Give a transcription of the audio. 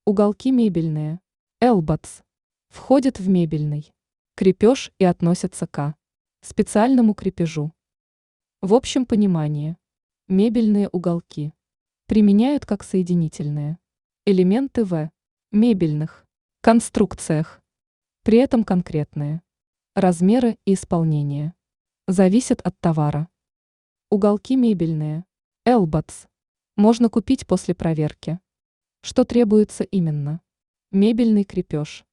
Уголки мебельные. Элбатс. Входят в мебельный крепеж и относятся к специальному крепежу. В общем понимании, мебельные уголки применяют как соединительные элементы в мебельных конструкциях. При этом конкретные размеры и исполнение зависят от товара. Уголки мебельные. Элбатс. Можно купить после проверки. Что требуется именно? Мебельный крепеж.